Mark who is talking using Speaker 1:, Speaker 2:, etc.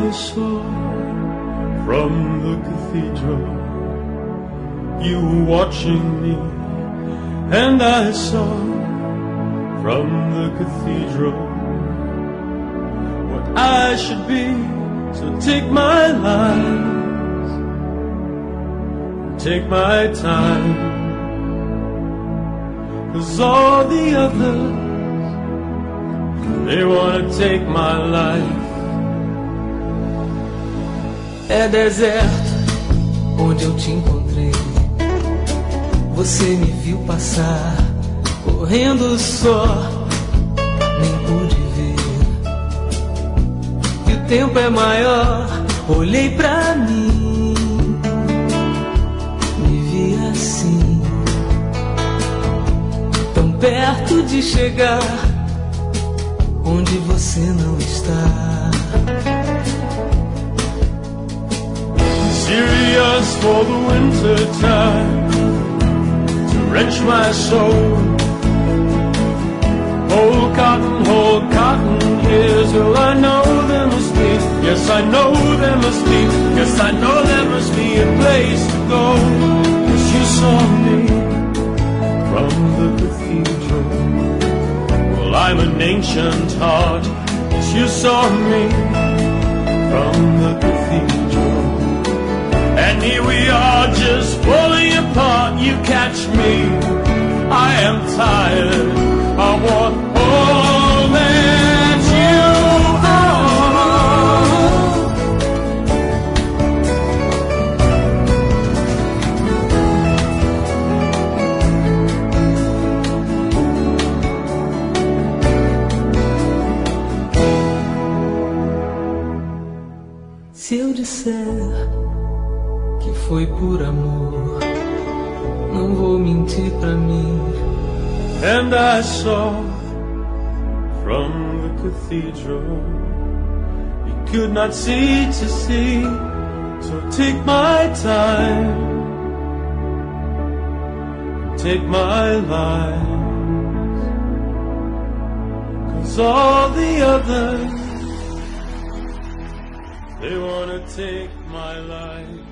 Speaker 1: I saw from the cathedral. You were watching me, and I saw from the cathedral what I should be. So take my life, take my time, 'cause all the others, they wanna take my life.
Speaker 2: É deserto onde eu te encontrei. Você me viu passar, correndo só, nem pude ver. E o tempo é maior, olhei pra mim, me vi assim, tão perto de chegar onde você não está.
Speaker 1: Serious for the winter time, to wrench my soul. Hold cotton ears, well I know there must be, yes I know there must be, yes I know there must be a place to go. 'Cause you saw me from the cathedral. Well I'm an ancient heart, 'cause you saw me from the cathedral. And here we are just falling apart, you catch me, I am tired, I want all that you are.
Speaker 2: Se eu disser que foi por amor, não vou mentir pra mim.
Speaker 1: And I saw from the cathedral, you could not see to see, so take my time, take my life, 'cause all the others, they wanna take my life.